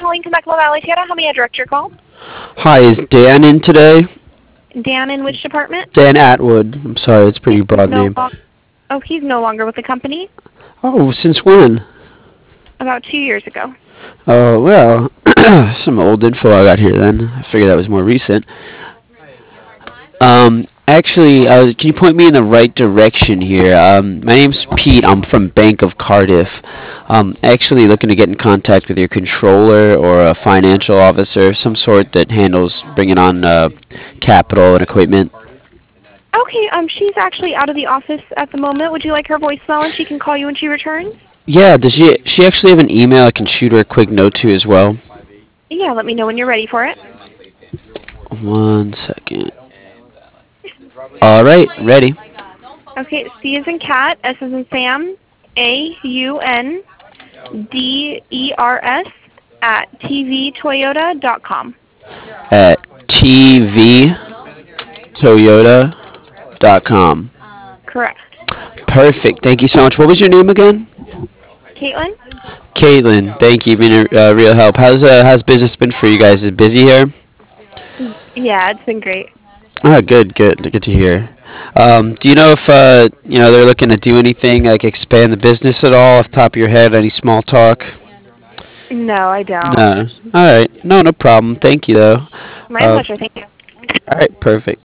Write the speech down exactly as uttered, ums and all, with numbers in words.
calling Temecula Valley Theater. How may I direct your call? Hi, is Dan in today? Dan, in which department? Dan Atwood. I'm sorry, it's a pretty He's broad no name. lo- oh, he's no longer with the company. Oh, since when? About two years ago. Oh, well, some old info I got here then. I figured that was more recent. Um, actually, uh, can you point me in the right direction here? Um, my name's Pete. I'm from Bank of Cardiff. Um, actually looking to get in contact with your controller or a financial officer, some sort that handles bringing on uh, capital and equipment. Okay, um, she's actually out of the office at the moment. Would you like her voicemail and she can call you when she returns? Yeah, does she she actually have an email I can shoot her a quick note to as well? Yeah, let me know when you're ready for it. One second. All right, ready. Okay, C is in cat, S is in Sam, A U N D E R S at t v toyota dot com. At t v toyota dot com. Correct. Perfect. Thank you so much. What was your name again? Caitlin? Caitlin. Thank you. You've been a uh, real help. How's uh, how's business been for you guys? Is it busy here? Yeah, it's been great. Ah, good, good, good to hear. Um, do you know if uh, you know they're looking to do anything like expand the business at all? Off the top of your head, any small talk? No, I don't. No. All right. No, no problem. Thank you though. My Uh, pleasure, thank you. all right. Perfect.